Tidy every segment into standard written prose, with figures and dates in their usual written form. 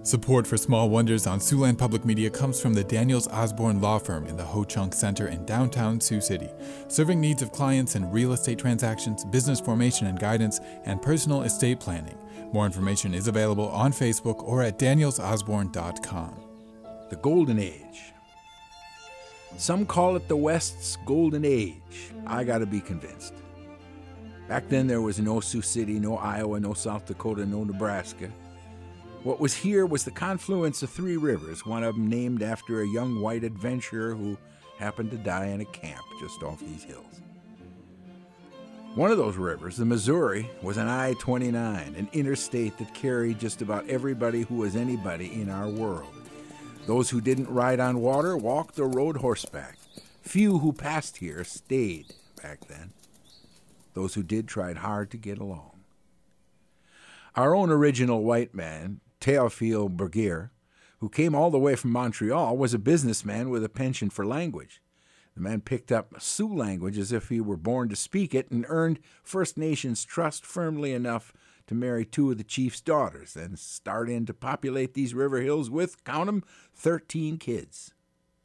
Support for Small Wonders on Siouxland Public Media comes from the Daniels Osborne Law Firm in the Ho-Chunk Center in downtown Sioux City, serving needs of clients in real estate transactions, business formation and guidance, and personal estate planning. More information is available on Facebook or at danielsosborne.com. The Golden Age. Some call it the West's Golden Age. I gotta be convinced. Back then there was no Sioux City, no Iowa, no South Dakota, no Nebraska. What was here was the confluence of three rivers, one of them named after a young white adventurer who happened to die in a camp just off these hills. One of those rivers, the Missouri, was an I-29, an interstate that carried just about everybody who was anybody in our world. Those who didn't ride on water walked or rode horseback. Few who passed here stayed back then. Those who did tried hard to get along. Our own original white man, Théophile Bruguière, who came all the way from Montreal, was a businessman with a penchant for language. The man picked up Sioux language as if he were born to speak it and earned First Nations trust firmly enough to marry two of the chief's daughters, then start in to populate these river hills with, count 'em, 13 kids.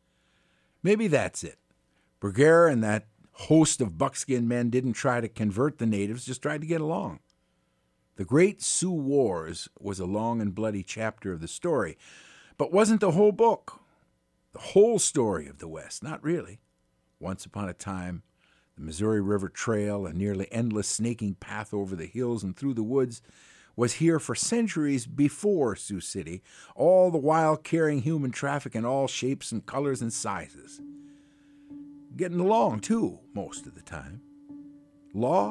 Maybe that's it. Bruguière and that host of buckskin men didn't try to convert the natives, just tried to get along. The Great Sioux Wars was a long and bloody chapter of the story, but wasn't the whole book, the whole story of the West. Not really. Once upon a time, the Missouri River Trail, a nearly endless snaking path over the hills and through the woods, was here for centuries before Sioux City, all the while carrying human traffic in all shapes and colors and sizes. Getting along, too, most of the time. Law?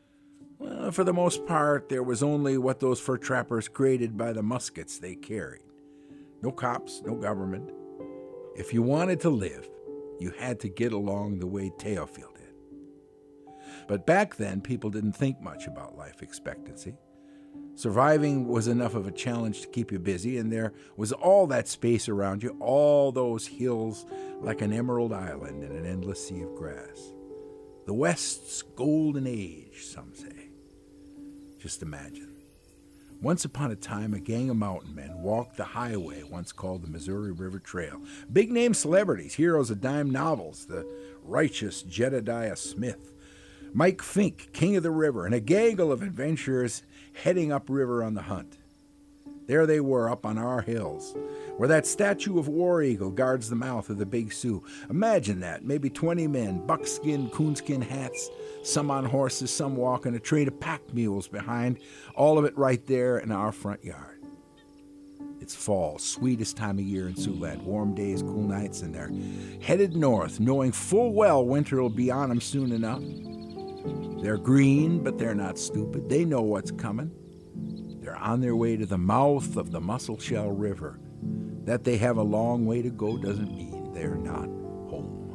Well, for the most part, there was only what those fur trappers created by the muskets they carried. No cops, no government. If you wanted to live, you had to get along the way Théophile did. But back then, people didn't think much about life expectancy. Surviving was enough of a challenge to keep you busy, and there was all that space around you, all those hills like an emerald island in an endless sea of grass. The West's Golden Age, some say. Just imagine. Once upon a time, a gang of mountain men walked the highway once called the Missouri River Trail. Big-name celebrities, heroes of dime novels, the righteous Jedediah Smith, Mike Fink, King of the River, and a gaggle of adventurers heading upriver on the hunt. There they were up on our hills, where that statue of War Eagle guards the mouth of the Big Sioux. Imagine that, maybe 20 men, buckskin, coonskin hats, some on horses, some walking, a train of pack mules behind, all of it right there in our front yard. It's fall, sweetest time of year in Siouxland, warm days, cool nights, and they're headed north, knowing full well winter will be on them soon enough. They're green, but they're not stupid. They know what's coming. They're on their way to the mouth of the Musselshell River. That they have a long way to go doesn't mean they're not home.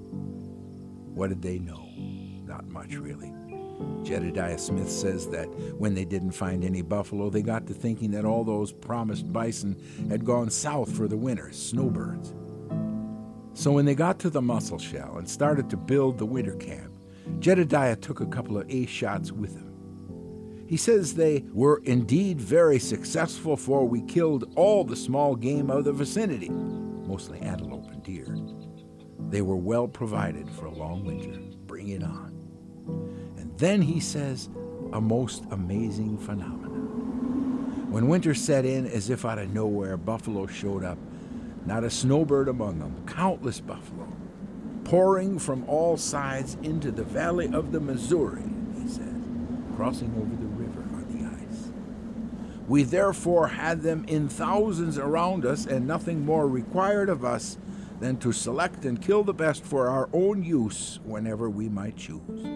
What did they know? Not much, really. Jedediah Smith says that when they didn't find any buffalo, they got to thinking that all those promised bison had gone south for the winter, snowbirds. So when they got to the Musselshell and started to build the winter camp, Jedediah took a couple of ace shots with him. He says they were indeed very successful, for we killed all the small game of the vicinity, mostly antelope and deer. They were well provided for a long winter. Bring it on. And then, he says, a most amazing phenomenon. When winter set in, as if out of nowhere, buffalo showed up. Not a snowbird among them, countless buffalo, pouring from all sides into the valley of the Missouri, he says, crossing over the river on the ice. We therefore had them in thousands around us, and nothing more required of us than to select and kill the best for our own use whenever we might choose.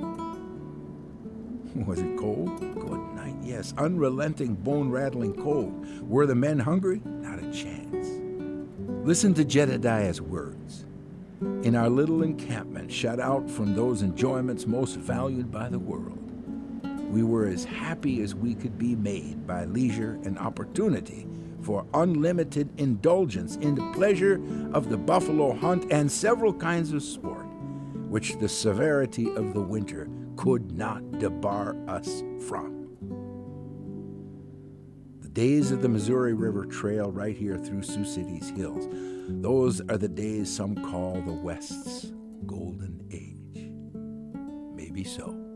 Was it cold? Good night, yes. Unrelenting, bone-rattling cold. Were the men hungry? Not a chance. Listen to Jedediah's words. In our little encampment, shut out from those enjoyments most valued by the world, we were as happy as we could be made by leisure and opportunity for unlimited indulgence in the pleasure of the buffalo hunt and several kinds of sport, which the severity of the winter could not debar us from. The days of the Missouri River Trail right here through Sioux City's hills. Those are the days some call the West's golden age. Maybe so.